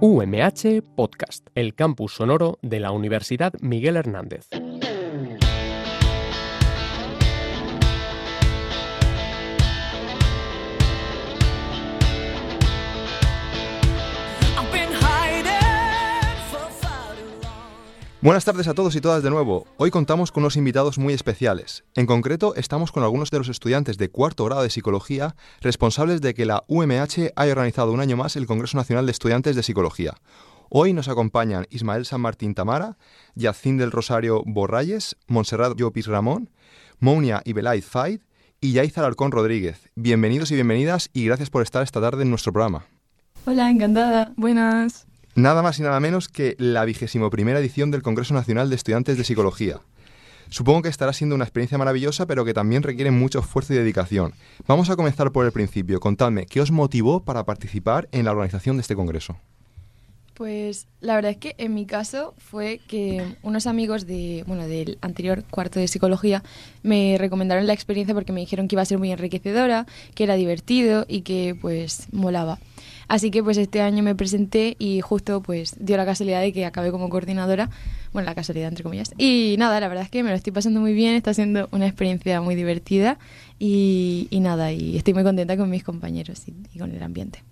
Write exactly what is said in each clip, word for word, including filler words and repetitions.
U M H Podcast, el campus sonoro de la Universidad Miguel Hernández. Buenas tardes a todos y todas de nuevo. Hoy contamos con unos invitados muy especiales. En concreto, estamos con algunos de los estudiantes de cuarto grado de Psicología responsables de que la U M H haya organizado un año más el Congreso Nacional de Estudiantes de Psicología. Hoy nos acompañan Ismael San Martín Tamara, Yacín del Rosario Borralles, Montserrat Llopis Ramón, Mounia Ibelaid Faid y Yaiza Alarcón Rodríguez. Bienvenidos y bienvenidas y gracias por estar esta tarde en nuestro programa. Hola, encantada. Buenas. Nada más y nada menos que la vigésimo primera edición del Congreso Nacional de Estudiantes de Psicología. Supongo que estará siendo una experiencia maravillosa, pero que también requiere mucho esfuerzo y dedicación. Vamos a comenzar por el principio. Contadme, ¿qué os motivó para participar en la organización de este congreso? Pues la verdad es que en mi caso fue que unos amigos de, bueno, del anterior cuarto de Psicología me recomendaron la experiencia porque me dijeron que iba a ser muy enriquecedora, que era divertido y que pues molaba. Así que pues este año me presenté y justo pues dio la casualidad de que acabé como coordinadora, bueno, la casualidad entre comillas. Y nada, la verdad es que me lo estoy pasando muy bien, está siendo una experiencia muy divertida y, y nada, y estoy muy contenta con mis compañeros y, y con el ambiente.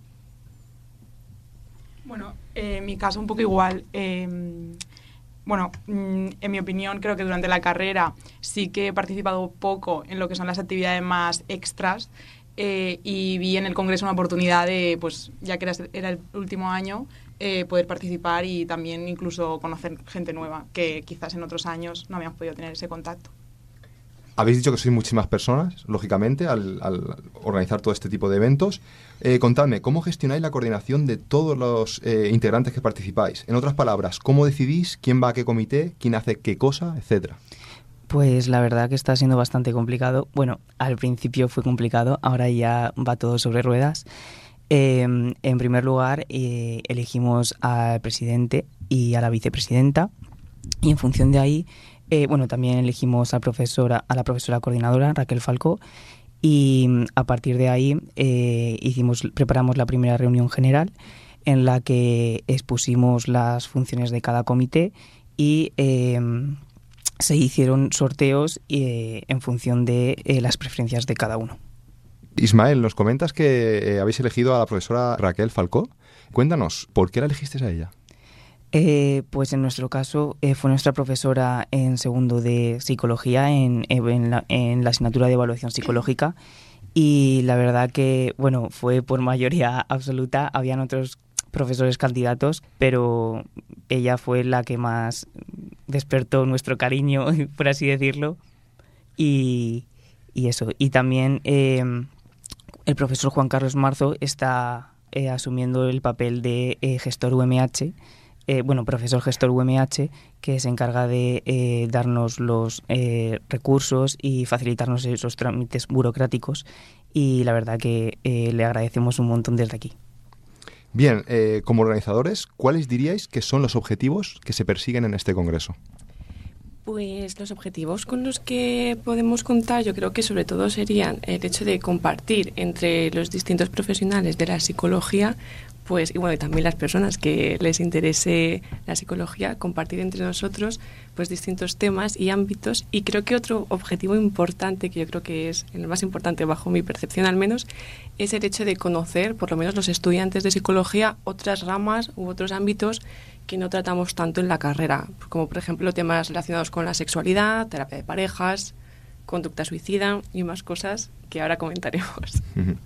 Bueno, eh, en mi caso un poco igual. Eh, bueno, en mi opinión creo que durante la carrera sí que he participado poco en lo que son las actividades más extras. Eh, y vi en el Congreso una oportunidad de, pues ya que era, era el último año, eh, poder participar y también incluso conocer gente nueva que quizás en otros años no habíamos podido tener ese contacto. Habéis dicho que sois muchísimas personas, lógicamente, al, al organizar todo este tipo de eventos. Eh, contadme, ¿cómo gestionáis la coordinación de todos los eh, integrantes que participáis? En otras palabras, ¿cómo decidís quién va a qué comité, quién hace qué cosa, etcétera? Pues la verdad que está siendo bastante complicado. Bueno, al principio fue complicado, ahora ya va todo sobre ruedas. Eh, en primer lugar, eh, elegimos al presidente y a la vicepresidenta y en función de ahí, eh, bueno, también elegimos a, profesora, a la profesora coordinadora, Raquel Falcó, y a partir de ahí eh, hicimos, preparamos la primera reunión general en la que expusimos las funciones de cada comité y Eh, se hicieron sorteos eh, en función de eh, las preferencias de cada uno. Ismael, nos comentas que eh, habéis elegido a la profesora Raquel Falcó. Cuéntanos, ¿por qué la elegisteis a ella? Eh, pues en nuestro caso eh, fue nuestra profesora en segundo de Psicología en, en, la, en la asignatura de Evaluación Psicológica y la verdad que, bueno, fue por mayoría absoluta. Habían otros profesores candidatos, pero ella fue la que más despertó nuestro cariño, por así decirlo, y, y eso. Y también eh, el profesor Juan Carlos Marzo está eh, asumiendo el papel de eh, gestor U M H, eh, bueno, profesor gestor U M H, que se encarga de eh, darnos los eh, recursos y facilitarnos esos trámites burocráticos, y la verdad que eh, le agradecemos un montón desde aquí. Bien, eh, como organizadores, ¿cuáles diríais que son los objetivos que se persiguen en este congreso? Pues los objetivos con los que podemos contar yo creo que sobre todo serían el hecho de compartir entre los distintos profesionales de la psicología, pues y bueno, y también las personas que les interese la psicología, compartir entre nosotros pues distintos temas y ámbitos. Y creo que otro objetivo importante, que yo creo que es el más importante bajo mi percepción al menos, es el hecho de conocer, por lo menos los estudiantes de psicología, otras ramas u otros ámbitos que no tratamos tanto en la carrera, como por ejemplo temas relacionados con la sexualidad, terapia de parejas, conducta suicida y más cosas que ahora comentaremos.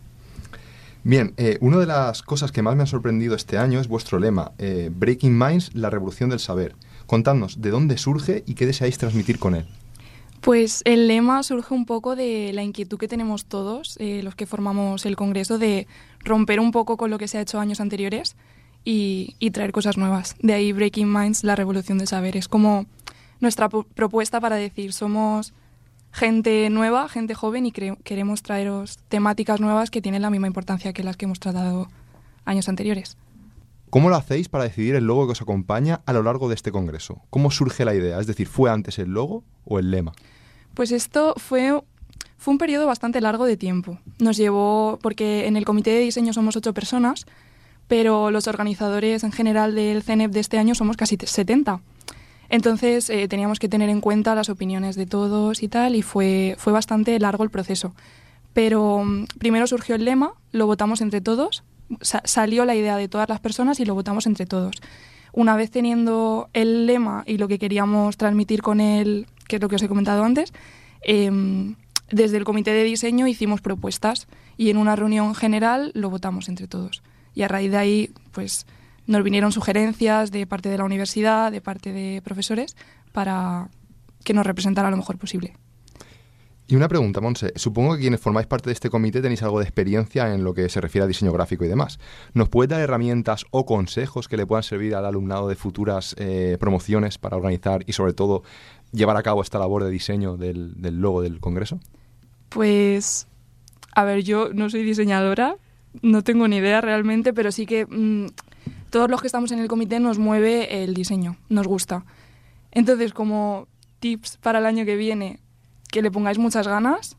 Bien, eh, una de las cosas que más me ha sorprendido este año es vuestro lema, eh, Breaking Minds, la revolución del saber. Contadnos, ¿de dónde surge y qué deseáis transmitir con él? Pues el lema surge un poco de la inquietud que tenemos todos, eh, los que formamos el Congreso, de romper un poco con lo que se ha hecho años anteriores y, y traer cosas nuevas. De ahí Breaking Minds, la revolución del saber. Es como nuestra p- propuesta para decir, somos gente nueva, gente joven y cre- queremos traeros temáticas nuevas que tienen la misma importancia que las que hemos tratado años anteriores. ¿Cómo lo hacéis para decidir el logo que os acompaña a lo largo de este congreso? ¿Cómo surge la idea? Es decir, ¿fue antes el logo o el lema? Pues esto fue, fue un periodo bastante largo de tiempo. Nos llevó, porque en el comité de diseño somos ocho personas, pero los organizadores en general del C E N E P de este año somos casi setenta. Entonces eh, teníamos que tener en cuenta las opiniones de todos y tal, y fue, fue bastante largo el proceso. Pero um, primero surgió el lema, lo votamos entre todos, sa- salió la idea de todas las personas y lo votamos entre todos. Una vez teniendo el lema y lo que queríamos transmitir con él, que es lo que os he comentado antes, eh, desde el comité de diseño hicimos propuestas y en una reunión general lo votamos entre todos. Y a raíz de ahí, pues, nos vinieron sugerencias de parte de la universidad, de parte de profesores, para que nos representara lo mejor posible. Y una pregunta, Montse. Supongo que quienes formáis parte de este comité tenéis algo de experiencia en lo que se refiere a diseño gráfico y demás. ¿Nos puedes dar herramientas o consejos que le puedan servir al alumnado de futuras eh, promociones para organizar y, sobre todo, llevar a cabo esta labor de diseño del, del logo del Congreso? Pues, a ver, yo no soy diseñadora, no tengo ni idea realmente, pero sí que mmm, todos los que estamos en el comité nos mueve el diseño, nos gusta. Entonces, como tips para el año que viene, que le pongáis muchas ganas,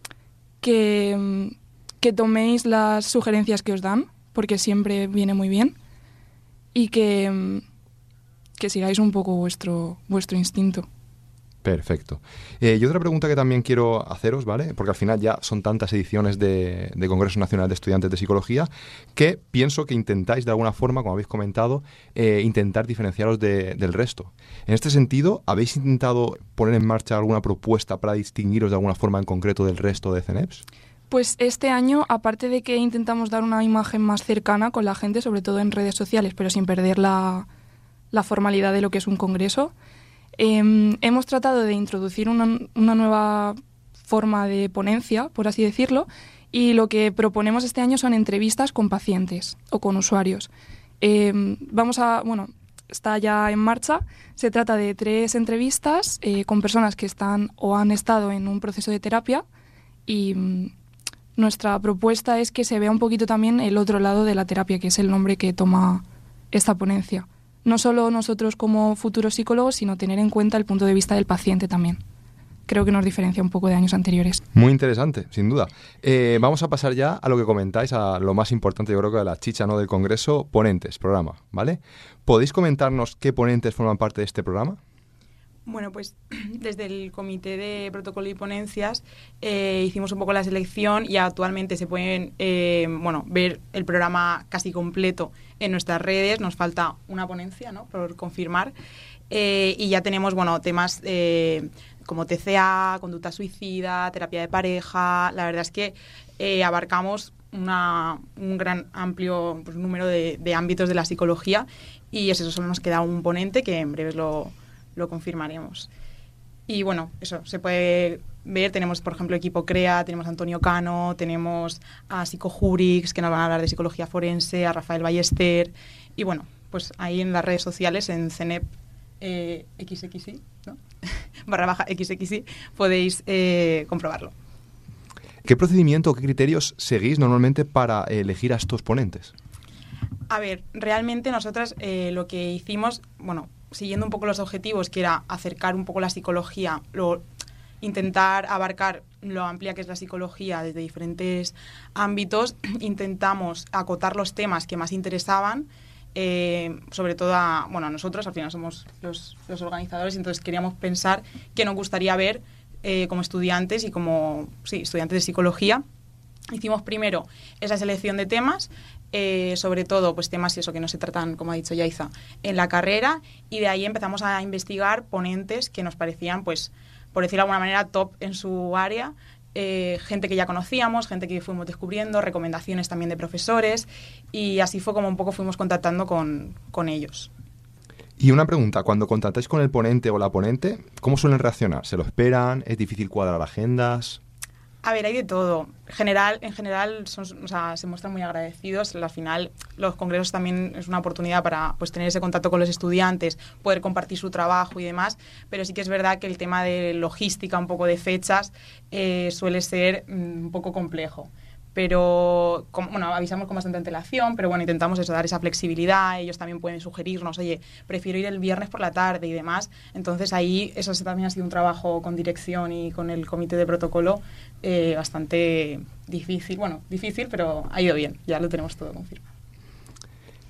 que, que toméis las sugerencias que os dan, porque siempre viene muy bien, y que, que sigáis un poco vuestro, vuestro instinto. Perfecto. Eh, y otra pregunta que también quiero haceros, ¿vale? Porque al final ya son tantas ediciones de, de Congreso Nacional de Estudiantes de Psicología que pienso que intentáis de alguna forma, como habéis comentado, eh, intentar diferenciaros de, del resto. En este sentido, ¿habéis intentado poner en marcha alguna propuesta para distinguiros de alguna forma en concreto del resto de C E N E Ps? Pues este año, aparte de que intentamos dar una imagen más cercana con la gente, sobre todo en redes sociales, pero sin perder la, la formalidad de lo que es un congreso, Eh, hemos tratado de introducir una, una nueva forma de ponencia, por así decirlo, y lo que proponemos este año son entrevistas con pacientes o con usuarios. Eh, vamos a, bueno, está ya en marcha. Se trata de tres entrevistas eh, con personas que están o han estado en un proceso de terapia y mm, nuestra propuesta es que se vea un poquito también el otro lado de la terapia, que es el nombre que toma esta ponencia. No solo nosotros como futuros psicólogos, sino tener en cuenta el punto de vista del paciente también. Creo que nos diferencia un poco de años anteriores. Muy interesante, sin duda. Eh, vamos a pasar ya a lo que comentáis, a lo más importante, yo creo que de la chicha, ¿no?, del Congreso, ponentes, programa, ¿vale? ¿Podéis comentarnos qué ponentes forman parte de este programa? Bueno, pues desde el Comité de Protocolo y Ponencias eh, hicimos un poco la selección y actualmente se pueden eh, bueno, ver el programa casi completo en nuestras redes. Nos falta una ponencia, ¿no?, por confirmar. Eh, y ya tenemos, bueno, temas eh, como T C A, conducta suicida, terapia de pareja. La verdad es que eh, abarcamos una, un gran amplio pues, número de, de ámbitos de la psicología y eso, solo nos queda un ponente que en breve lo... lo confirmaremos. Y bueno, eso, se puede ver, tenemos por ejemplo equipo CREA, tenemos a Antonio Cano, tenemos a Psicojurix, que nos van a hablar de psicología forense, a Rafael Ballester, y bueno, pues ahí en las redes sociales, en C E N E P eh, X X I, ¿no? barra baja X X I, podéis eh, comprobarlo. ¿Qué procedimiento o qué criterios seguís normalmente para elegir a estos ponentes? A ver, realmente nosotras eh, lo que hicimos, bueno, siguiendo un poco los objetivos, que era acercar un poco la psicología, lo, intentar abarcar lo amplia que es la psicología desde diferentes ámbitos, intentamos acotar los temas que más interesaban, eh, sobre todo a, bueno, a nosotros, al final somos los, los organizadores, entonces queríamos pensar qué nos gustaría ver eh, como estudiantes y como sí, estudiantes de psicología. Hicimos primero esa selección de temas, eh, sobre todo pues temas y eso que no se tratan, como ha dicho Yaiza, en la carrera, y de ahí empezamos a investigar ponentes que nos parecían, pues, por decirlo de alguna manera, top en su área, eh, gente que ya conocíamos, gente que fuimos descubriendo, recomendaciones también de profesores, y así fue como un poco fuimos contactando con, con ellos. Y una pregunta, cuando contactáis con el ponente o la ponente, ¿cómo suelen reaccionar? ¿Se lo esperan? ¿Es difícil cuadrar agendas? A ver, hay de todo. General, en general son, o sea, se muestran muy agradecidos. Al final, los congresos también es una oportunidad para pues, tener ese contacto con los estudiantes, poder compartir su trabajo y demás, pero sí que es verdad que el tema de logística, un poco de fechas, eh, suele ser mm, un poco complejo. Pero, como, bueno, avisamos con bastante antelación, pero bueno, intentamos eso, dar esa flexibilidad. Ellos también pueden sugerirnos, oye, prefiero ir el viernes por la tarde y demás. Entonces ahí eso también ha sido un trabajo con dirección y con el comité de protocolo eh, bastante difícil. Bueno, difícil, pero ha ido bien, ya lo tenemos todo confirmado.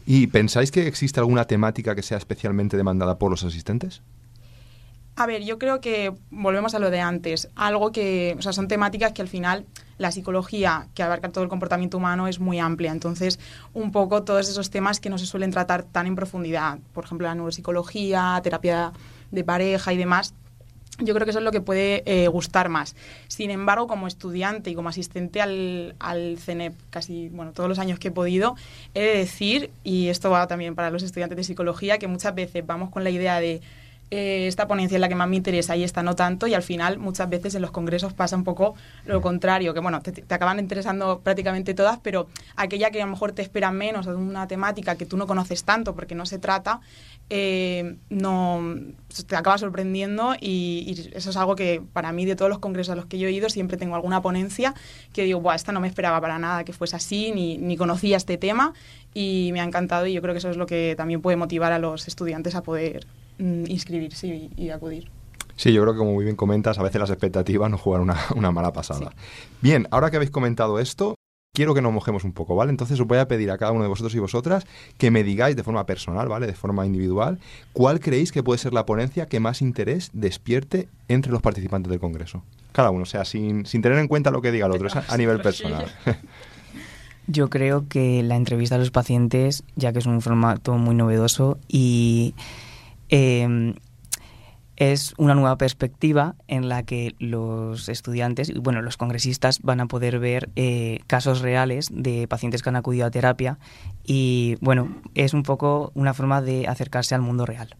¿Y pensáis que existe alguna temática que sea especialmente demandada por los asistentes? A ver, yo creo que volvemos a lo de antes. Algo que, o sea, son temáticas que al final la psicología, que abarca todo el comportamiento humano, es muy amplia. Entonces, un poco todos esos temas que no se suelen tratar tan en profundidad. Por ejemplo, la neuropsicología, terapia de pareja y demás. Yo creo que eso es lo que puede eh, gustar más. Sin embargo, como estudiante y como asistente al, al C E N E P, casi, bueno, todos los años que he podido, he de decir, y esto va también para los estudiantes de psicología, que muchas veces vamos con la idea de eh, esta ponencia es la que más me interesa y esta no tanto, y al final muchas veces en los congresos pasa un poco lo contrario, que bueno, te, te acaban interesando prácticamente todas, pero aquella que a lo mejor te espera menos, o una temática que tú no conoces tanto porque no se trata, Eh, no te acaba sorprendiendo y, y eso es algo que para mí de todos los congresos a los que yo he ido siempre tengo alguna ponencia que digo, buah, esta no me esperaba para nada que fuese así, ni, ni conocía este tema y me ha encantado y yo creo que eso es lo que también puede motivar a los estudiantes a poder mm, inscribirse y, y acudir. Sí, yo creo que como muy bien comentas, a veces las expectativas nos juegan una, una mala pasada. Sí. Bien, ahora que habéis comentado esto, quiero que nos mojemos un poco, ¿vale? Entonces os voy a pedir a cada uno de vosotros y vosotras que me digáis de forma personal, ¿vale? De forma individual, ¿cuál creéis que puede ser la ponencia que más interés despierte entre los participantes del Congreso? Cada uno, o sea, sin, sin tener en cuenta lo que diga el otro, es a, a nivel personal. Yo creo que la entrevista a los pacientes, ya que es un formato muy novedoso y eh, es una nueva perspectiva en la que los estudiantes y bueno, los congresistas van a poder ver eh, casos reales de pacientes que han acudido a terapia y bueno, es un poco una forma de acercarse al mundo real.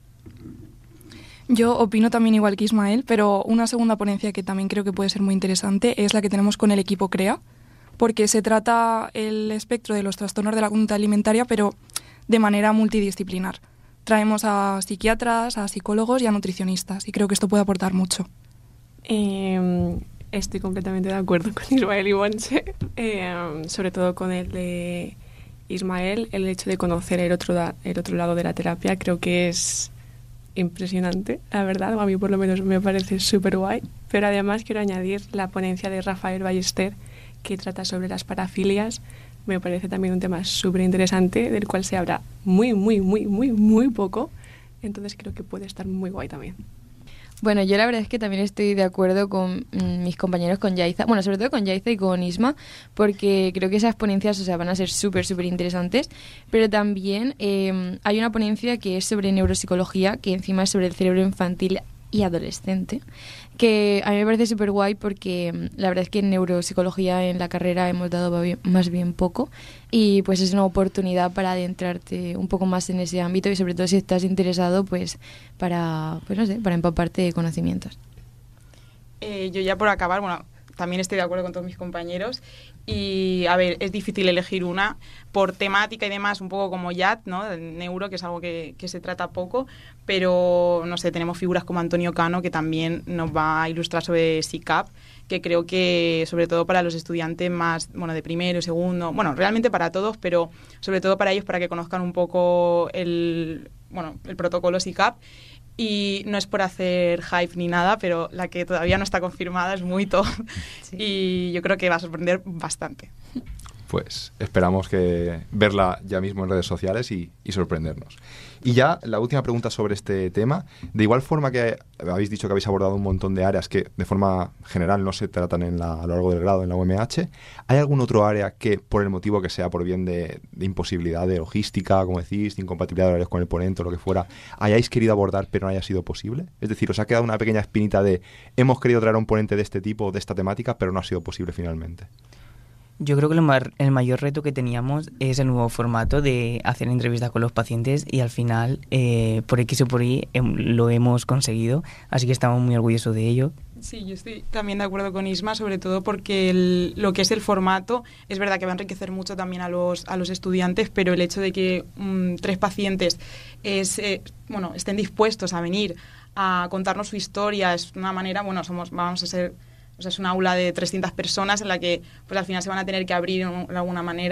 Yo opino también igual que Ismael, pero una segunda ponencia que también creo que puede ser muy interesante es la que tenemos con el equipo CREA, porque se trata el espectro de los trastornos de la conducta alimentaria, pero de manera multidisciplinar. Traemos a psiquiatras, a psicólogos y a nutricionistas y creo que esto puede aportar mucho. Eh, estoy completamente de acuerdo con Ismael y Montse, eh, sobre todo con el de Ismael, el hecho de conocer el otro, da, el otro lado de la terapia creo que es impresionante, la verdad, a mí por lo menos me parece súper guay, pero además quiero añadir la ponencia de Rafael Ballester que trata sobre las parafilias. Me parece también un tema súper interesante del cual se habla muy, muy, muy, muy, muy poco. Entonces creo que puede estar muy guay también. Bueno, yo la verdad es que también estoy de acuerdo con mm, mis compañeros, con Yaiza, bueno, sobre todo con Yaiza y con Isma, porque creo que esas ponencias, o sea, van a ser súper, súper interesantes, pero también eh, hay una ponencia que es sobre neuropsicología, que encima es sobre el cerebro infantil y adolescente, que a mí me parece súper guay porque la verdad es que en neuropsicología en la carrera hemos dado más bien poco y pues es una oportunidad para adentrarte un poco más en ese ámbito y sobre todo si estás interesado pues para, pues no sé, para empaparte de conocimientos. Eh, yo ya por acabar, bueno, también estoy de acuerdo con todos mis compañeros y, a ver, es difícil elegir una por temática y demás, un poco como Y A T, ¿no? El neuro, que es algo que, que se trata poco, pero, no sé, tenemos figuras como Antonio Cano, que también nos va a ilustrar sobre S I C A P, que creo que, sobre todo para los estudiantes más, bueno, de primero, segundo, bueno, realmente para todos, pero sobre todo para ellos, para que conozcan un poco el, bueno, el protocolo S I C A P. Y no es por hacer hype ni nada, pero la que todavía no está confirmada es muy top. Sí. Y yo creo que va a sorprender bastante. Pues esperamos que verla ya mismo en redes sociales y, y sorprendernos. Y ya la última pregunta sobre este tema. De igual forma que habéis dicho que habéis abordado un montón de áreas que de forma general no se tratan en la, a lo largo del grado en la U M H, ¿hay algún otro área que, por el motivo que sea, por bien de, de imposibilidad de logística, como decís, de incompatibilidad de horarios con el ponente o lo que fuera, hayáis querido abordar pero no haya sido posible? Es decir, ¿os ha quedado una pequeña espinita de hemos querido traer a un ponente de este tipo o de esta temática pero no ha sido posible finalmente? Yo creo que lo mar, el mayor reto que teníamos es el nuevo formato de hacer entrevistas con los pacientes y al final, eh, por X o por Y, eh, lo hemos conseguido, así que estamos muy orgullosos de ello. Sí, yo estoy también de acuerdo con Isma, sobre todo porque el, lo que es el formato, es verdad que va a enriquecer mucho también a los, a los estudiantes, pero el hecho de que um, tres pacientes es, eh, bueno, estén dispuestos a venir a contarnos su historia es una manera, bueno, somos vamos a ser... O sea, es un aula de trescientas personas en la que pues al final se van a tener que abrir de alguna manera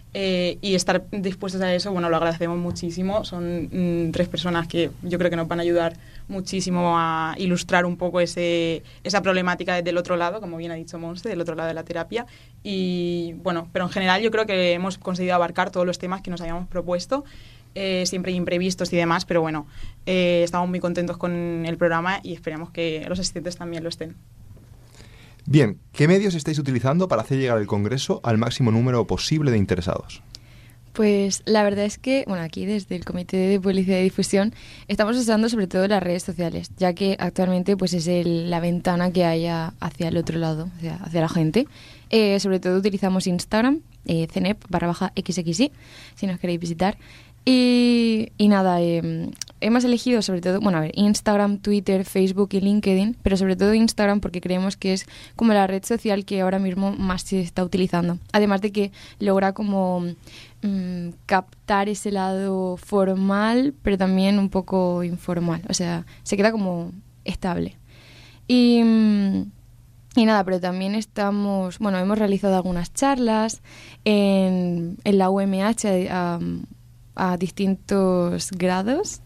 Eh, y estar dispuestos a eso, bueno, lo agradecemos muchísimo. Son mm, tres personas que yo creo que nos van a ayudar muchísimo a ilustrar un poco ese, esa problemática desde el otro lado, como bien ha dicho Monse, del otro lado de la terapia. Y bueno, pero en general yo creo que hemos conseguido abarcar todos los temas que nos habíamos propuesto. Eh, siempre hay imprevistos y demás, pero bueno, eh, estamos muy contentos con el programa y esperamos que los asistentes también lo estén. Bien, ¿qué medios estáis utilizando para hacer llegar el Congreso al máximo número posible de interesados? Pues la verdad es que, bueno, aquí desde el Comité de Publicidad y Difusión estamos usando sobre todo las redes sociales, ya que actualmente pues es el, la ventana que hay a, hacia el otro lado, hacia, hacia la gente. Eh, sobre todo utilizamos Instagram, eh, cenep barra baja xxi, si nos queréis visitar. Y, y nada, eh, hemos elegido sobre todo, bueno, a ver, Instagram, Twitter, Facebook y LinkedIn, pero sobre todo Instagram porque creemos que es como la red social que ahora mismo más se está utilizando. Además de que logra como mmm, captar ese lado formal, pero también un poco informal. O sea, se queda como estable. Y... Mmm, Y nada, pero también estamos, bueno, hemos realizado algunas charlas en, en la U M H a, a distintos grados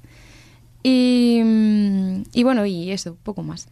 y, y bueno, y eso, poco más.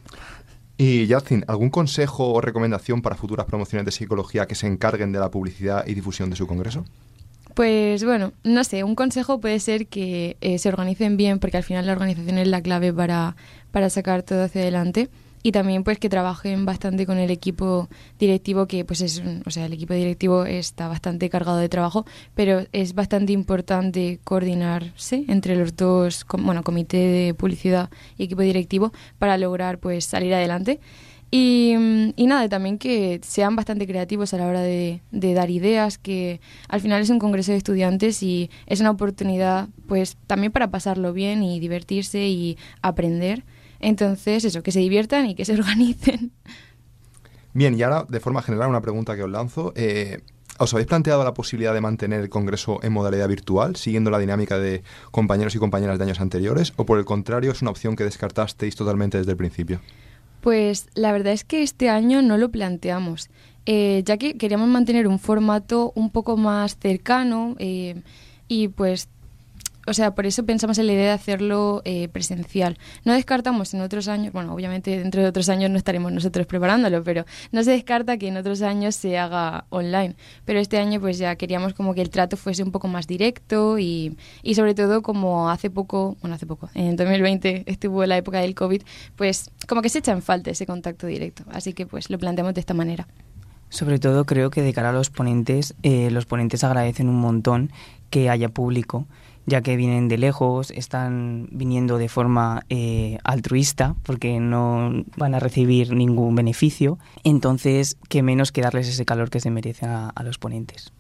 Y Yacin, ¿algún consejo o recomendación para futuras promociones de psicología que se encarguen de la publicidad y difusión de su congreso? Pues bueno, no sé, un consejo puede ser que eh, se organicen bien, porque al final la organización es la clave para, para sacar todo hacia adelante. Y también pues que trabajen bastante con el equipo directivo, que pues es, o sea, el equipo directivo está bastante cargado de trabajo, pero es bastante importante coordinarse entre los dos, bueno, comité de publicidad y equipo directivo para lograr pues salir adelante. Y, y nada, también que sean bastante creativos a la hora de, de dar ideas, que al final es un congreso de estudiantes y es una oportunidad pues también para pasarlo bien y divertirse y aprender. Entonces, eso, que se diviertan y que se organicen. Bien, y ahora, de forma general, una pregunta que os lanzo. Eh, ¿Os habéis planteado la posibilidad de mantener el congreso en modalidad virtual, siguiendo la dinámica de compañeros y compañeras de años anteriores? ¿O por el contrario, es una opción que descartasteis totalmente desde el principio? Pues la verdad es que este año no lo planteamos, eh, ya que queríamos mantener un formato un poco más cercano eh, y pues... O sea, por eso pensamos en la idea de hacerlo eh, presencial. No descartamos en otros años, bueno, obviamente dentro de otros años no estaremos nosotros preparándolo, pero no se descarta que en otros años se haga online. Pero este año pues ya queríamos como que el trato fuese un poco más directo y, y sobre todo como hace poco, bueno, hace poco, en dos mil veinte estuvo la época del COVID, pues como que se echa en falta ese contacto directo. Así que pues lo planteamos de esta manera. Sobre todo creo que de cara a los ponentes, eh, los ponentes agradecen un montón que haya público, ya que vienen de lejos, están viniendo de forma eh, altruista, porque no van a recibir ningún beneficio. Entonces, qué menos que darles ese calor que se merecen a, a los ponentes.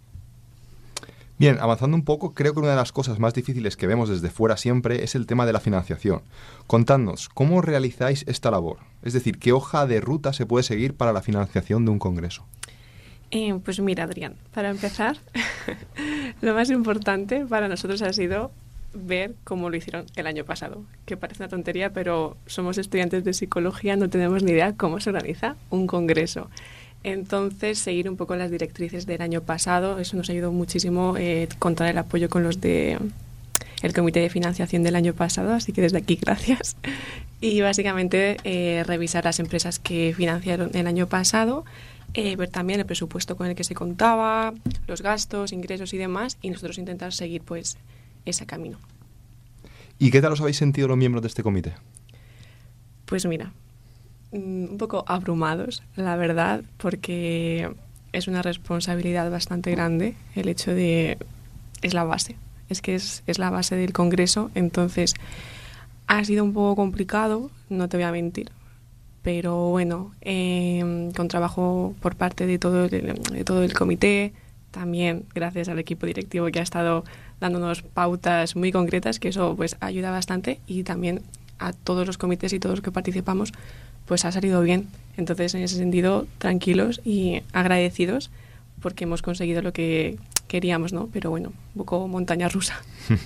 Bien, avanzando un poco, creo que una de las cosas más difíciles que vemos desde fuera siempre es el tema de la financiación. Contadnos, ¿cómo realizáis esta labor? Es decir, ¿qué hoja de ruta se puede seguir para la financiación de un congreso? Eh, pues mira, Adrián, para empezar, lo más importante para nosotros ha sido ver cómo lo hicieron el año pasado, que parece una tontería, pero somos estudiantes de psicología, no tenemos ni idea cómo se organiza un congreso. Entonces, seguir un poco las directrices del año pasado, eso nos ayudó muchísimo, eh, contar el apoyo con los de el comité de financiación del año pasado, así que desde aquí gracias. Y básicamente eh, revisar las empresas que financiaron el año pasado, Eh, ver también el presupuesto con el que se contaba, los gastos, ingresos y demás, y nosotros intentar seguir pues ese camino. ¿Y qué tal os habéis sentido los miembros de este comité? Pues mira, un poco abrumados, la verdad, porque es una responsabilidad bastante grande el hecho de... es la base, es que es, es la base del congreso, entonces ha sido un poco complicado, no te voy a mentir. Pero bueno, eh, con trabajo por parte de todo, el, de todo el comité, también gracias al equipo directivo que ha estado dándonos pautas muy concretas, que eso pues ayuda bastante, y también a todos los comités y todos los que participamos, pues ha salido bien. Entonces, en ese sentido, tranquilos y agradecidos porque hemos conseguido lo que queríamos, ¿no? Pero bueno, un poco montaña rusa.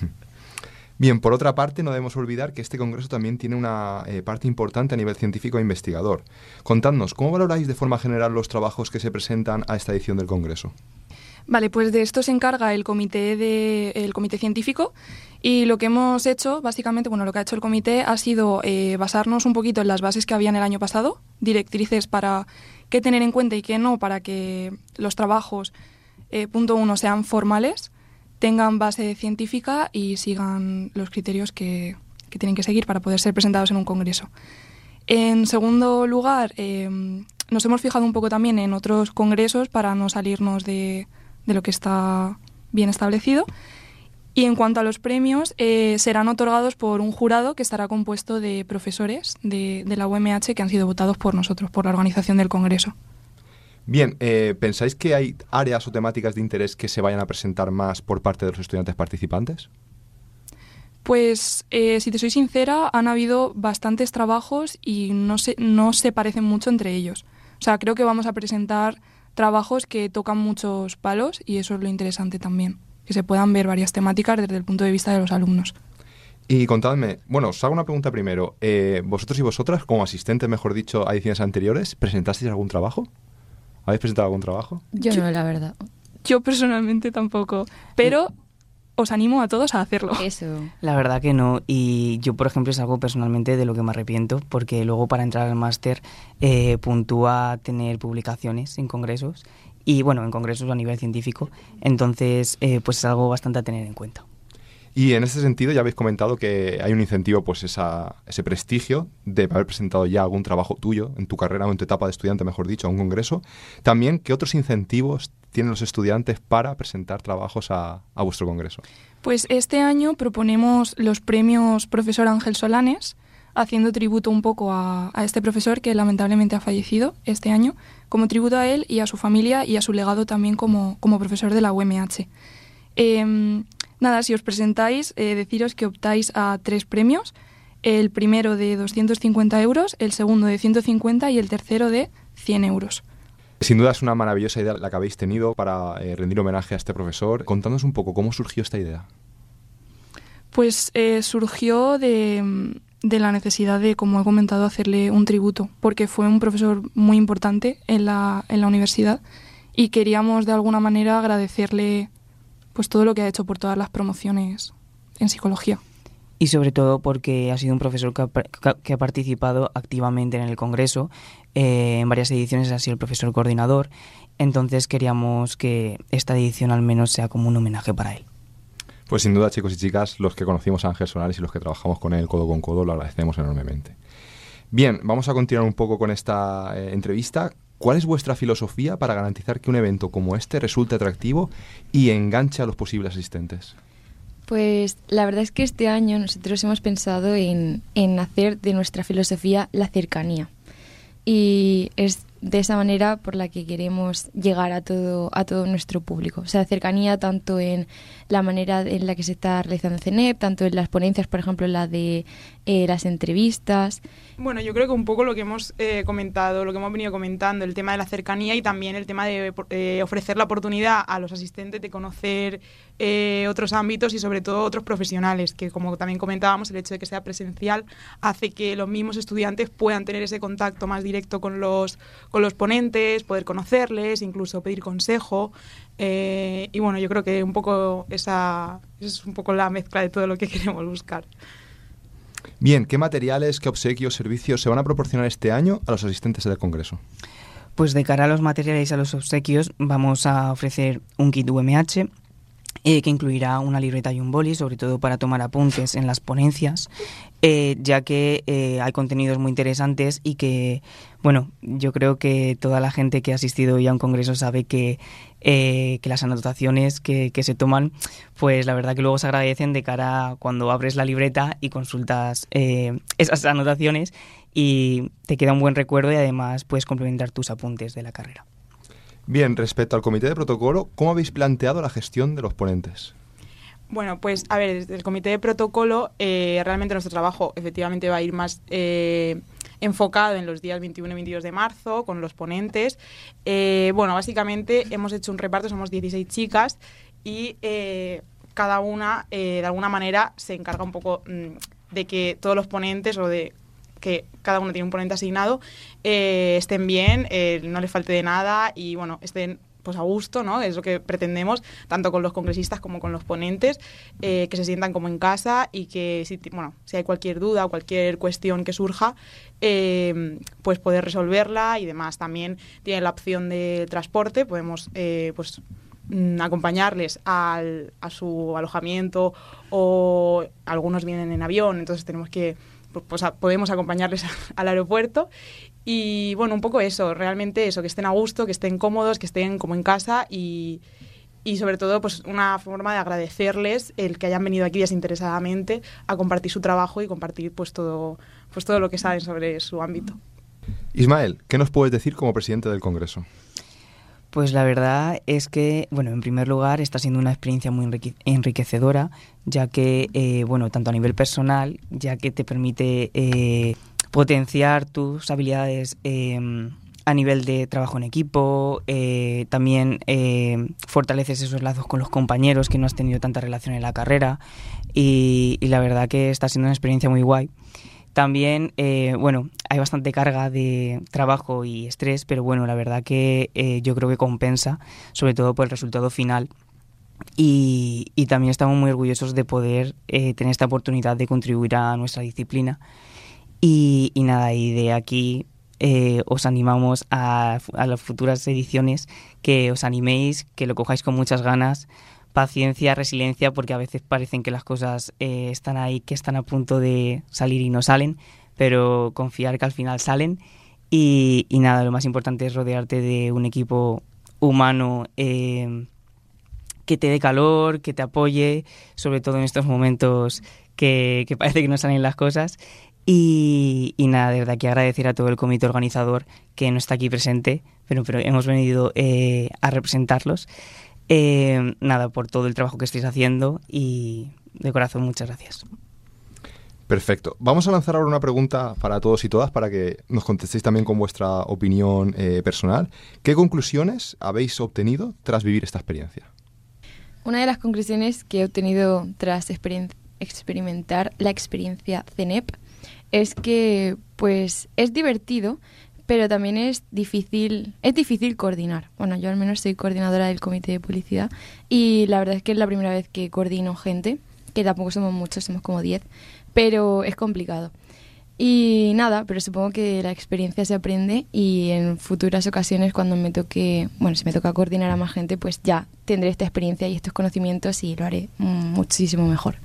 Bien, por otra parte, no debemos olvidar que este congreso también tiene una eh, parte importante a nivel científico e investigador. Contadnos, ¿cómo valoráis de forma general los trabajos que se presentan a esta edición del congreso? Vale, pues de esto se encarga el comité, de, el comité científico y lo que hemos hecho, básicamente, bueno, lo que ha hecho el comité ha sido eh, basarnos un poquito en las bases que habían el año pasado, directrices para qué tener en cuenta y qué no, para que los trabajos, eh, punto uno, sean formales, tengan base científica y sigan los criterios que, que tienen que seguir para poder ser presentados en un congreso. En segundo lugar, eh, nos hemos fijado un poco también en otros congresos para no salirnos de, de lo que está bien establecido. Y en cuanto a los premios, eh, serán otorgados por un jurado que estará compuesto de profesores de, de la U M H que han sido votados por nosotros, por la organización del congreso. Bien, eh, ¿pensáis que hay áreas o temáticas de interés que se vayan a presentar más por parte de los estudiantes participantes? Pues, eh, si te soy sincera, han habido bastantes trabajos y no se, no se parecen mucho entre ellos. O sea, creo que vamos a presentar trabajos que tocan muchos palos y eso es lo interesante también, que se puedan ver varias temáticas desde el punto de vista de los alumnos. Y contadme, bueno, os hago una pregunta primero. Eh, ¿Vosotros y vosotras, como asistentes, mejor dicho, a ediciones anteriores, presentasteis algún trabajo? ¿Habéis presentado algún trabajo? Yo no, la verdad. Yo personalmente tampoco, pero os animo a todos a hacerlo. Eso. La verdad que no, y yo, por ejemplo, es algo personalmente de lo que me arrepiento, porque luego para entrar al máster eh, puntúa tener publicaciones en congresos, y bueno, en congresos a nivel científico, entonces eh, pues es algo bastante a tener en cuenta. Y en este sentido ya habéis comentado que hay un incentivo, pues esa, ese prestigio de haber presentado ya algún trabajo tuyo en tu carrera o en tu etapa de estudiante, mejor dicho, a un congreso. También, ¿qué otros incentivos tienen los estudiantes para presentar trabajos a, a vuestro congreso? Pues este año proponemos los premios Profesor Ángel Solanes, haciendo tributo un poco a, a este profesor que lamentablemente ha fallecido este año, como tributo a él y a su familia y a su legado también como, como profesor de la U M H. Eh, Nada, si os presentáis, eh, deciros que optáis a tres premios, el primero de doscientos cincuenta euros, el segundo de ciento cincuenta y el tercero de cien euros. Sin duda es una maravillosa idea la que habéis tenido para eh, rendir homenaje a este profesor. Contadnos un poco cómo surgió esta idea. Pues eh, surgió de, de la necesidad de, como he comentado, hacerle un tributo, porque fue un profesor muy importante en la, en la universidad y queríamos de alguna manera agradecerle pues todo lo que ha hecho por todas las promociones en psicología. Y sobre todo porque ha sido un profesor que ha, que ha participado activamente en el congreso, eh, en varias ediciones ha sido el profesor coordinador, entonces queríamos que esta edición al menos sea como un homenaje para él. Pues sin duda, chicos y chicas, los que conocimos a Ángel Solanes y los que trabajamos con él codo con codo, lo agradecemos enormemente. Bien, vamos a continuar un poco con esta eh, entrevista. ¿Cuál es vuestra filosofía para garantizar que un evento como este resulte atractivo y enganche a los posibles asistentes? Pues la verdad es que este año nosotros hemos pensado en, en hacer de nuestra filosofía la cercanía. Y es de esa manera por la que queremos llegar a todo, a todo nuestro público. O sea, cercanía tanto en la manera en la que se está realizando C N E P, tanto en las ponencias, por ejemplo, la de eh, las entrevistas. Bueno, yo creo que un poco lo que hemos eh, comentado, lo que hemos venido comentando, el tema de la cercanía y también el tema de eh, ofrecer la oportunidad a los asistentes de conocer eh, otros ámbitos y sobre todo otros profesionales, que como también comentábamos, el hecho de que sea presencial hace que los mismos estudiantes puedan tener ese contacto más directo con los, con los ponentes, poder conocerles, incluso pedir consejo. Eh, y bueno, yo creo que un poco esa, esa es un poco la mezcla de todo lo que queremos buscar. Bien, ¿qué materiales, qué obsequios, servicios se van a proporcionar este año a los asistentes del Congreso? Pues de cara a los materiales y a los obsequios vamos a ofrecer un kit U M H eh, que incluirá una libreta y un boli, sobre todo para tomar apuntes en las ponencias, eh, ya que eh, hay contenidos muy interesantes y que, bueno, yo creo que toda la gente que ha asistido ya a un congreso sabe que, eh, que las anotaciones que, que se toman, pues la verdad que luego se agradecen de cara a cuando abres la libreta y consultas eh, esas anotaciones y te queda un buen recuerdo y además puedes complementar tus apuntes de la carrera. Bien, respecto al comité de protocolo, ¿cómo habéis planteado la gestión de los ponentes? Bueno, pues a ver, desde el comité de protocolo eh, realmente nuestro trabajo efectivamente va a ir más eh, enfocado en los días veintiuno y veintidós de marzo con los ponentes. Eh, bueno, básicamente hemos hecho un reparto, somos dieciséis chicas y eh, cada una eh, de alguna manera se encarga un poco mmm, de que todos los ponentes o de que cada uno tiene un ponente asignado, eh, estén bien, eh, no les falte de nada y bueno, estén pues a gusto, ¿no? Es lo que pretendemos, tanto con los congresistas como con los ponentes, eh, que se sientan como en casa y que si, bueno, si hay cualquier duda o cualquier cuestión que surja, eh, pues poder resolverla y demás. También tienen la opción de transporte, podemos eh, pues acompañarles al, a su alojamiento, o algunos vienen en avión, entonces tenemos que pues a, podemos acompañarles a, al aeropuerto. Y bueno, un poco eso, realmente eso, que estén a gusto, que estén cómodos, que estén como en casa y, y sobre todo pues una forma de agradecerles el que hayan venido aquí desinteresadamente a compartir su trabajo y compartir pues todo, pues todo lo que saben sobre su ámbito. Ismael, ¿qué nos puedes decir como presidente del Congreso? Pues la verdad es que, bueno, en primer lugar está siendo una experiencia muy enrique- enriquecedora, ya que, eh, bueno, tanto a nivel personal, ya que te permite eh, potenciar tus habilidades eh, a nivel de trabajo en equipo, eh, también eh, fortaleces esos lazos con los compañeros que no has tenido tanta relación en la carrera y, y la verdad que está siendo una experiencia muy guay. También, eh, bueno, hay bastante carga de trabajo y estrés, pero bueno, la verdad que eh, yo creo que compensa, sobre todo por el resultado final. Y, y también estamos muy orgullosos de poder eh, tener esta oportunidad de contribuir a nuestra disciplina. Y, y nada, y de aquí eh, os animamos a, a las futuras ediciones, que os animéis, que lo cojáis con muchas ganas, paciencia, resiliencia, porque a veces parecen que las cosas eh, están ahí, que están a punto de salir y no salen, pero confiar que al final salen. Y, y nada, lo más importante es rodearte de un equipo humano eh, que te dé calor, que te apoye, sobre todo en estos momentos que, que parece que no salen las cosas. Y, y nada, de verdad que agradecer a todo el comité organizador que no está aquí presente, pero, pero hemos venido eh, a representarlos. Eh, nada, por todo el trabajo que estáis haciendo y de corazón muchas gracias. Perfecto. Vamos a lanzar ahora una pregunta para todos y todas para que nos contestéis también con vuestra opinión eh, personal. ¿Qué conclusiones habéis obtenido tras vivir esta experiencia? Una de las conclusiones que he obtenido tras experien- experimentar la experiencia C E N E P es que pues es divertido, pero también es difícil, es difícil coordinar. Bueno, yo al menos soy coordinadora del comité de publicidad y la verdad es que es la primera vez que coordino gente, que tampoco somos muchos, somos como diez, pero es complicado. Y nada, pero supongo que la experiencia se aprende y en futuras ocasiones cuando me toque, bueno, si me toca coordinar a más gente, pues ya tendré esta experiencia y estos conocimientos y lo haré muchísimo mejor.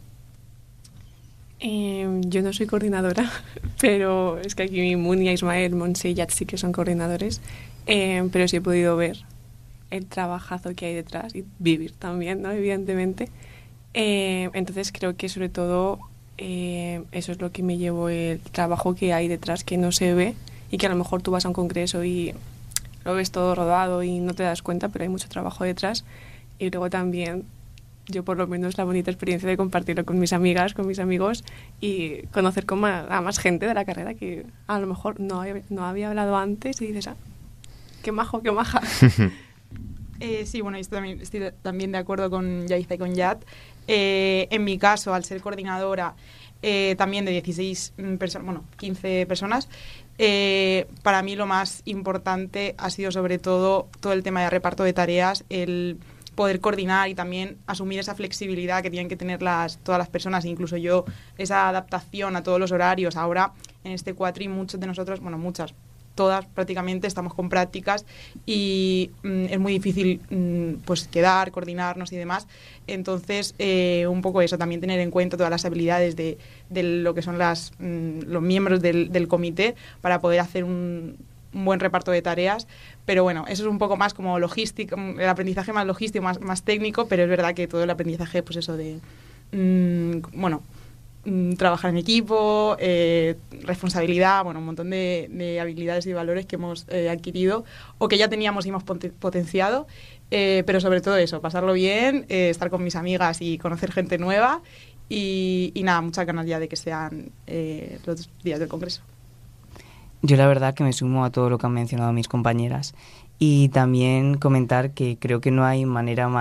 Eh, yo no soy coordinadora, pero es que aquí Munia, Ismael, Monse y Yat sí que son coordinadores, eh, pero sí he podido ver el trabajazo que hay detrás y vivir también, ¿no? Evidentemente. Eh, entonces creo que sobre todo eh, eso es lo que me llevo, el trabajo que hay detrás que no se ve y que a lo mejor tú vas a un congreso y lo ves todo rodado y no te das cuenta, pero hay mucho trabajo detrás. Y luego también yo por lo menos la bonita experiencia de compartirlo con mis amigas, con mis amigos y conocer con más, a más gente de la carrera que a lo mejor no, había, no había hablado antes y dices, ah, qué majo, qué maja. Eh, sí, bueno, estoy también, estoy también de acuerdo con Yaiza y con Yat. Eh, en mi caso, al ser coordinadora eh, también de dieciséis personas, bueno, quince personas, eh, para mí lo más importante ha sido sobre todo todo el tema de reparto de tareas, el poder coordinar y también asumir esa flexibilidad que tienen que tener las, todas las personas, incluso yo, esa adaptación a todos los horarios. Ahora, en este cuatri, muchos de nosotros, bueno, muchas, todas prácticamente estamos con prácticas y mm, es muy difícil mm, pues quedar, coordinarnos y demás. Entonces, eh, un poco eso, también tener en cuenta todas las habilidades de, de lo que son las, mm, los miembros del, del comité para poder hacer un, un buen reparto de tareas. Pero bueno, eso es un poco más como logístico, el aprendizaje más logístico, más, más técnico, pero es verdad que todo el aprendizaje, pues eso de, mmm, bueno, mmm, trabajar en equipo, eh, responsabilidad, bueno, un montón de, de habilidades y valores que hemos eh, adquirido o que ya teníamos y hemos pot- potenciado, eh, pero sobre todo eso, pasarlo bien, eh, estar con mis amigas y conocer gente nueva y, y nada, muchas ganas ya de que sean eh, los días del Congreso. Yo la verdad que me sumo a todo lo que han mencionado mis compañeras y también comentar que creo que no hay manera más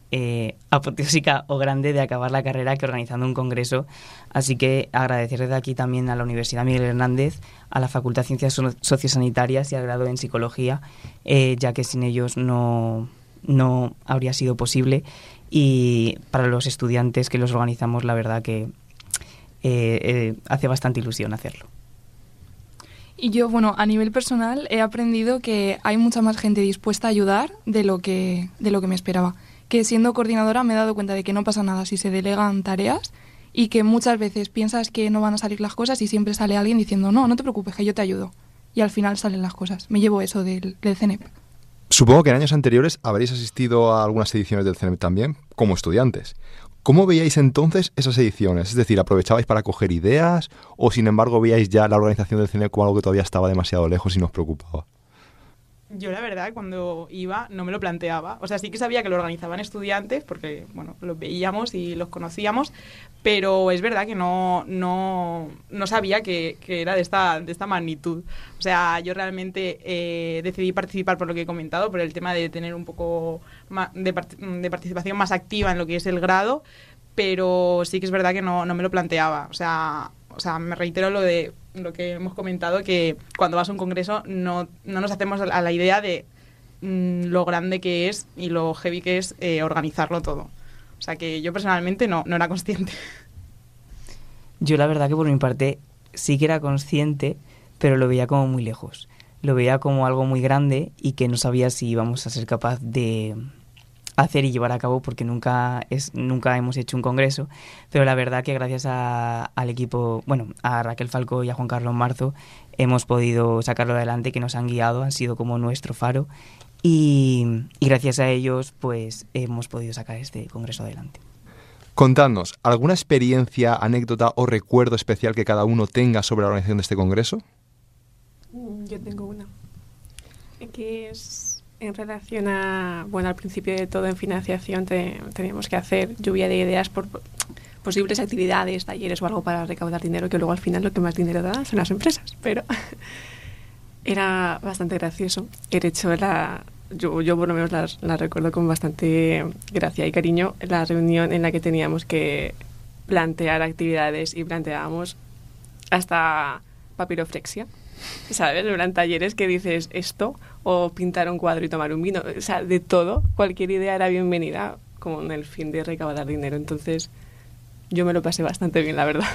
eh, apoteósica o grande de acabar la carrera que organizando un congreso. Así que agradecer desde aquí también a la Universidad Miguel Hernández, a la Facultad de Ciencias Sociosanitarias y al grado en Psicología, eh, ya que sin ellos no, no habría sido posible. Y para los estudiantes que los organizamos, la verdad que eh, eh, hace bastante ilusión hacerlo. Y yo, bueno, a nivel personal he aprendido que hay mucha más gente dispuesta a ayudar de lo que, de lo que me esperaba. Que siendo coordinadora me he dado cuenta de que no pasa nada si se delegan tareas y que muchas veces piensas que no van a salir las cosas y siempre sale alguien diciendo no, no te preocupes, que yo te ayudo. Y al final salen las cosas. Me llevo eso del, del C N E P. Supongo que en años anteriores habréis asistido a algunas ediciones del C N E P también, como estudiantes. ¿Cómo veíais entonces esas ediciones? Es decir, ¿aprovechabais para coger ideas o, sin embargo, veíais ya la organización del C N E P como algo que todavía estaba demasiado lejos y nos preocupaba? Yo, la verdad, cuando iba no me lo planteaba. O sea, sí que sabía que lo organizaban estudiantes porque, bueno, los veíamos y los conocíamos, pero es verdad que no, no, no sabía que, que era de esta, de esta magnitud. O sea, yo realmente eh, decidí participar por lo que he comentado, por el tema de tener un poco de, part- de participación más activa en lo que es el grado, pero sí que es verdad que no, no me lo planteaba. O sea, o sea, me reitero lo de lo que hemos comentado, que cuando vas a un congreso no, no nos hacemos a la idea de mmm, lo grande que es y lo heavy que es eh, organizarlo todo. O sea, que yo personalmente no, no era consciente. Yo la verdad que por mi parte sí que era consciente, pero lo veía como muy lejos. Lo veía como algo muy grande y que no sabía si íbamos a ser capaz de hacer y llevar a cabo, porque nunca es nunca hemos hecho un congreso, pero la verdad que gracias a, al equipo, bueno, a Raquel Falcó y a Juan Carlos Marzo hemos podido sacarlo adelante, que nos han guiado, han sido como nuestro faro y, y gracias a ellos pues hemos podido sacar este congreso adelante. Contadnos, ¿alguna experiencia, anécdota o recuerdo especial que cada uno tenga sobre la organización de este congreso? Yo tengo una, que es en relación a, bueno, al principio de todo en financiación te, teníamos que hacer lluvia de ideas por posibles actividades, talleres o algo para recaudar dinero, que luego al final lo que más dinero da son las empresas, pero era bastante gracioso. El hecho, la, yo, yo por lo menos la, la recuerdo con bastante gracia y cariño, la reunión en la que teníamos que plantear actividades y planteábamos hasta papiroflexia, ¿sabes? Eran talleres que dices esto, o pintar un cuadro y tomar un vino, o sea, de todo, cualquier idea era bienvenida, como en el fin de recaudar dinero. Entonces yo me lo pasé bastante bien, la verdad.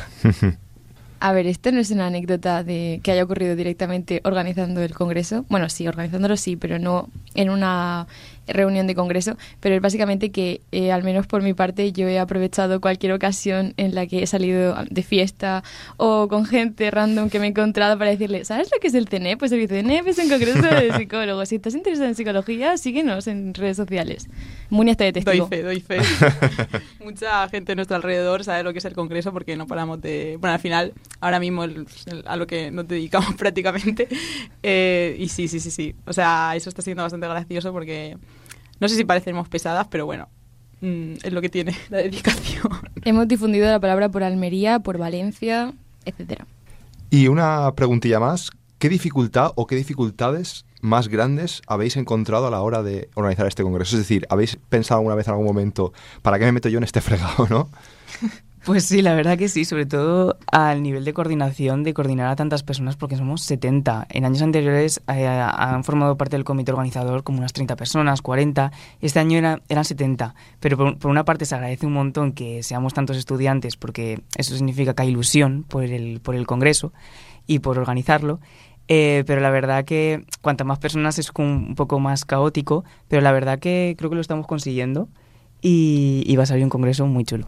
A ver, esto no es una anécdota de que haya ocurrido directamente organizando el congreso. Bueno, sí, organizándolo sí, pero no en una reunión de congreso. Pero es básicamente que, eh, al menos por mi parte, yo he aprovechado cualquier ocasión en la que he salido de fiesta o con gente random que me he encontrado para decirle, ¿sabes lo que es el C N E P? Pues el C N E P es un congreso de psicólogos. Si estás interesado en psicología, síguenos en redes sociales. Muni está de testigo. Doy fe, doy fe. Mucha gente a nuestro alrededor sabe lo que es el congreso porque no paramos de... Bueno, al final, ahora mismo el, el, a lo que nos dedicamos prácticamente. Eh, y sí, sí, sí, sí. O sea, eso está siendo bastante gracioso porque... No sé si parecemos pesadas, pero bueno, mmm, es lo que tiene la dedicación. Hemos difundido la palabra por Almería, por Valencia, etcétera. Y una preguntilla más. ¿Qué dificultad o qué dificultades más grandes habéis encontrado a la hora de organizar este congreso? Es decir, ¿habéis pensado alguna vez en algún momento, ¿para qué me meto yo en este fregado, no? Pues sí, la verdad que sí, sobre todo al nivel de coordinación, de coordinar a tantas personas, porque somos setenta. En años anteriores eh, han formado parte del comité organizador como unas treinta personas, cuarenta. Este año era, eran setenta. Pero por, por una parte se agradece un montón que seamos tantos estudiantes, porque eso significa que hay ilusión por el, por el congreso y por organizarlo. Eh, pero la verdad que cuantas más personas es un poco más caótico, pero la verdad que creo que lo estamos consiguiendo y, y va a salir un congreso muy chulo.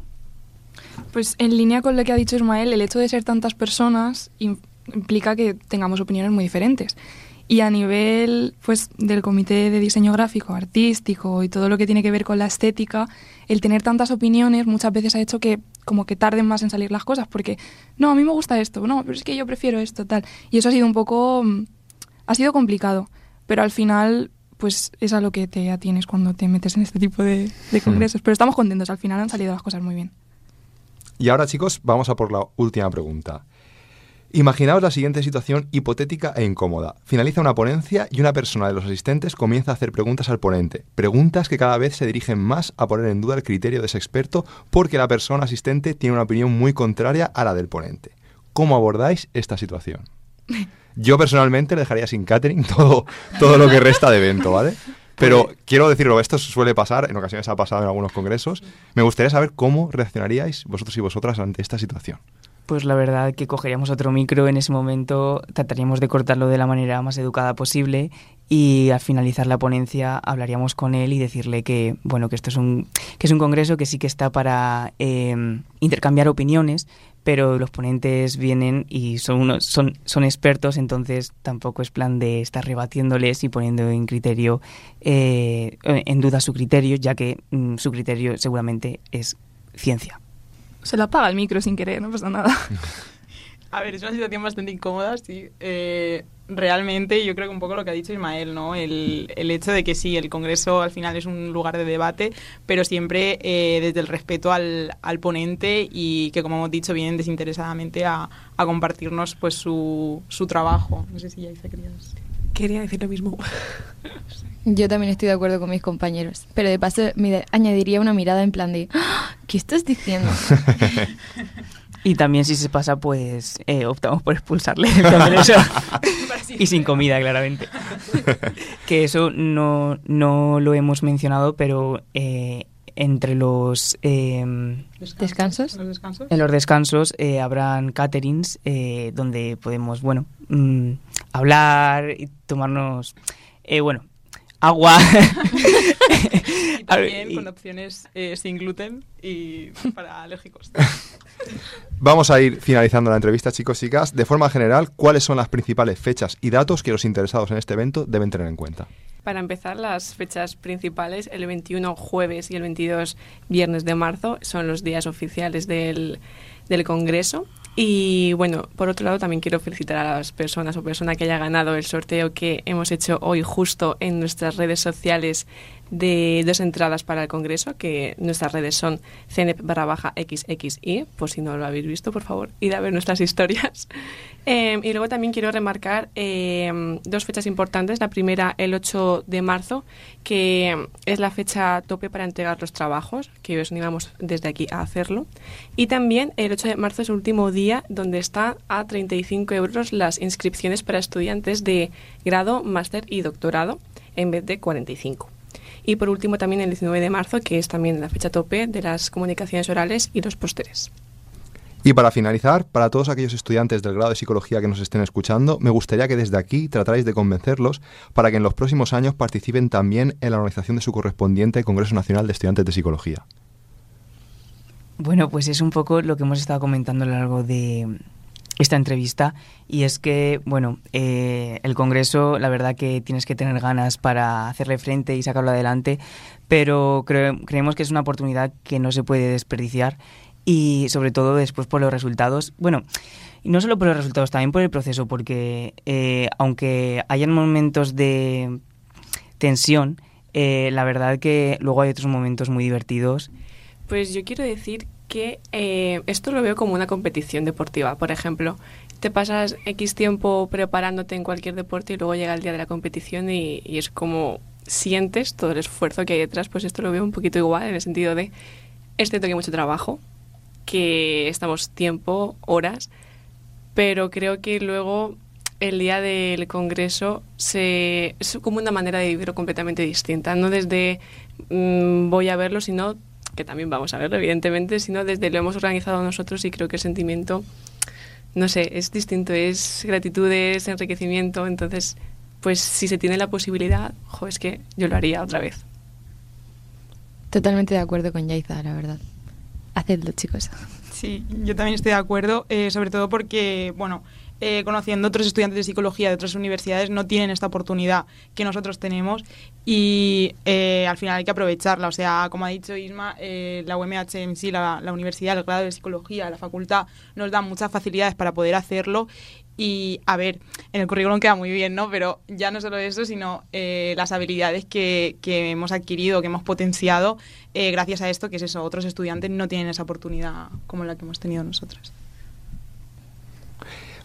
Pues en línea con lo que ha dicho Ismael, el hecho de ser tantas personas implica que tengamos opiniones muy diferentes. Y a nivel pues del comité de diseño gráfico, artístico y todo lo que tiene que ver con la estética, el tener tantas opiniones muchas veces ha hecho que como que tarden más en salir las cosas, porque no, a mí me gusta esto, no, pero es que yo prefiero esto, tal. Y eso ha sido un poco... ha sido complicado, pero al final pues es a lo que te atienes cuando te metes en este tipo de, de congresos. Pero estamos contentos, al final han salido las cosas muy bien. Y ahora, chicos, vamos a por la última pregunta. Imaginaos la siguiente situación hipotética e incómoda. Finaliza una ponencia y una persona de los asistentes comienza a hacer preguntas al ponente. Preguntas que cada vez se dirigen más a poner en duda el criterio de ese experto porque la persona asistente tiene una opinión muy contraria a la del ponente. ¿Cómo abordáis esta situación? Yo personalmente le dejaría sin catering todo, todo lo que resta de evento, ¿vale? Pero quiero decirlo, esto suele pasar, en ocasiones ha pasado en algunos congresos. Me gustaría saber cómo reaccionaríais vosotros y vosotras ante esta situación. Pues la verdad que cogeríamos otro micro en ese momento, trataríamos de cortarlo de la manera más educada posible y al finalizar la ponencia hablaríamos con él y decirle que bueno que esto es un que es un congreso que sí que está para eh, intercambiar opiniones, pero los ponentes vienen y son unos, son son expertos, entonces tampoco es plan de estar rebatiéndoles y poniendo en criterio eh, en duda su criterio, ya que mm, su criterio seguramente es ciencia. Se le apaga el micro sin querer, no pasa nada. A ver, es una situación bastante incómoda, sí. Eh, realmente yo creo que un poco lo que ha dicho Ismael, ¿no? El, el hecho de que sí, el Congreso al final es un lugar de debate, pero siempre eh, desde el respeto al, al ponente y que, como hemos dicho, vienen desinteresadamente a, a compartirnos pues su, su trabajo. No sé si Yaiza querías... Quería decir lo mismo. Yo también estoy de acuerdo con mis compañeros, pero de paso me añadiría una mirada en plan de ¡ah! ¿Qué estás diciendo? Y también si se pasa, pues eh, optamos por expulsarle del congreso. Y sin comida, claramente. Que eso no, no lo hemos mencionado, pero eh, entre los... Eh, ¿Descansos? ¿Los descansos? En los descansos eh, habrán caterings eh, donde podemos, bueno, mmm, hablar y tomarnos, eh, bueno, agua. Y también y... con opciones eh, sin gluten y para alérgicos. Vamos a ir finalizando la entrevista, chicos y chicas. De forma general, ¿cuáles son las principales fechas y datos que los interesados en este evento deben tener en cuenta? Para empezar, las fechas principales, el veintiuno jueves y el veintidós viernes de marzo, son los días oficiales del, del Congreso. Y bueno, por otro lado también quiero felicitar a las personas o persona que haya ganado el sorteo que hemos hecho hoy justo en nuestras redes sociales de dos entradas para el Congreso, que nuestras redes son cenep barra baja xxi, por si no lo habéis visto, por favor, id a ver nuestras historias. Eh, y luego también quiero remarcar eh, dos fechas importantes. La primera, el ocho de marzo, que es la fecha tope para entregar los trabajos, que os animamos desde aquí a hacerlo. Y también el ocho de marzo es el último día donde está a treinta y cinco euros las inscripciones para estudiantes de grado, máster y doctorado, en vez de cuarenta y cinco. Y por último también el diecinueve de marzo, que es también la fecha tope de las comunicaciones orales y los pósteres. Y para finalizar, para todos aquellos estudiantes del grado de Psicología que nos estén escuchando, me gustaría que desde aquí tratarais de convencerlos para que en los próximos años participen también en la organización de su correspondiente Congreso Nacional de Estudiantes de Psicología. Bueno, pues es un poco lo que hemos estado comentando a lo largo de esta entrevista, y es que, bueno, eh, el Congreso, la verdad que tienes que tener ganas para hacerle frente y sacarlo adelante, pero cre- creemos que es una oportunidad que no se puede desperdiciar, y sobre todo después por los resultados. Bueno, y no solo por los resultados, también por el proceso, porque eh, aunque hayan momentos de tensión, eh, la verdad que luego hay otros momentos muy divertidos. Pues yo quiero decir que eh, esto lo veo como una competición deportiva. Por ejemplo, te pasas X tiempo preparándote en cualquier deporte y luego llega el día de la competición y, y es como sientes todo el esfuerzo que hay detrás. Pues esto lo veo un poquito igual, en el sentido de, es cierto que hay mucho trabajo, que estamos tiempo, horas, pero creo que luego el día del Congreso se, es como una manera de vivirlo completamente distinta, no desde mmm, voy a verlo, sino que también vamos a verlo, evidentemente, sino desde lo hemos organizado nosotros, y creo que el sentimiento, no sé, es distinto, es gratitud, es enriquecimiento. Entonces, pues si se tiene la posibilidad, jo, es que yo lo haría otra vez. Totalmente de acuerdo con Yaiza, la verdad. Hacedlo, chicos. Sí, yo también estoy de acuerdo, eh, sobre todo porque, bueno, eh, conociendo otros estudiantes de psicología de otras universidades, no tienen esta oportunidad que nosotros tenemos, y eh, al final hay que aprovecharla. O sea, como ha dicho Isma, eh, la U M H en sí, la, la universidad, el grado de psicología, la facultad, nos da muchas facilidades para poder hacerlo. Y, a ver, en el currículum queda muy bien, ¿no? Pero ya no solo eso, sino eh, las habilidades que, que hemos adquirido, que hemos potenciado eh, gracias a esto, que es eso, otros estudiantes no tienen esa oportunidad como la que hemos tenido nosotras.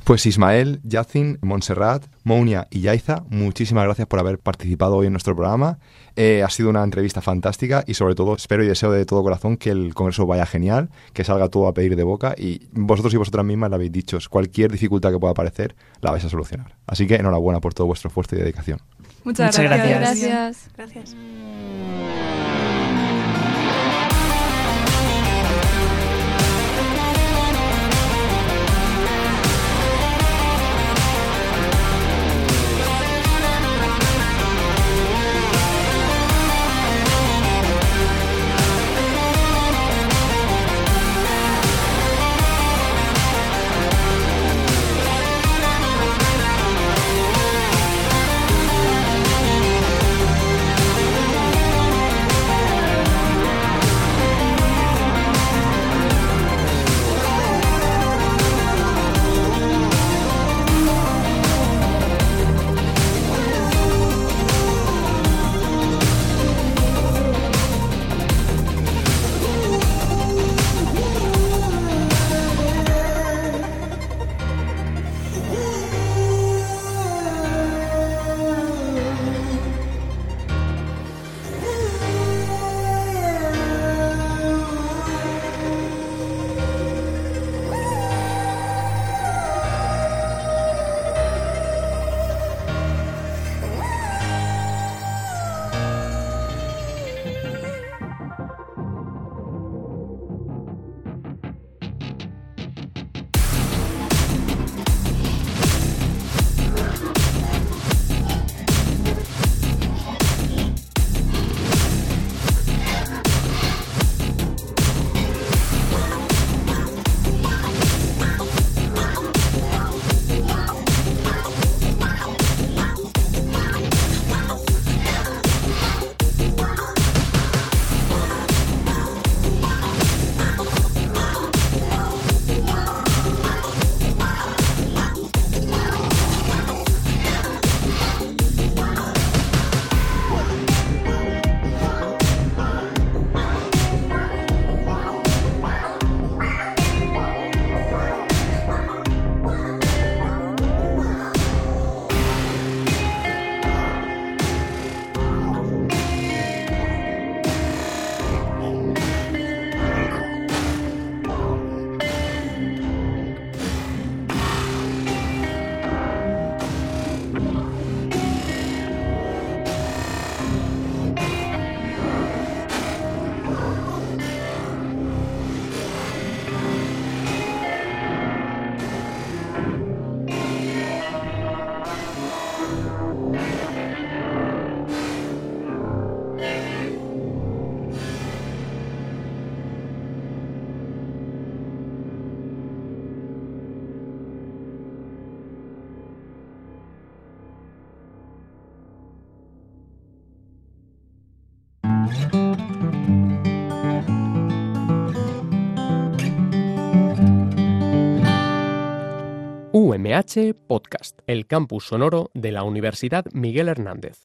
Pues Ismael, Yacin, Montserrat, Mounia y Yaiza, muchísimas gracias por haber participado hoy en nuestro programa. Eh, ha sido una entrevista fantástica y sobre todo espero y deseo de todo corazón que el congreso vaya genial, que salga todo a pedir de boca y vosotros y vosotras mismas lo habéis dicho, cualquier dificultad que pueda aparecer la vais a solucionar. Así que enhorabuena por todo vuestro esfuerzo y dedicación. Muchas, Muchas gracias. Gracias. Gracias. U M H Podcast, el campus sonoro de la Universidad Miguel Hernández.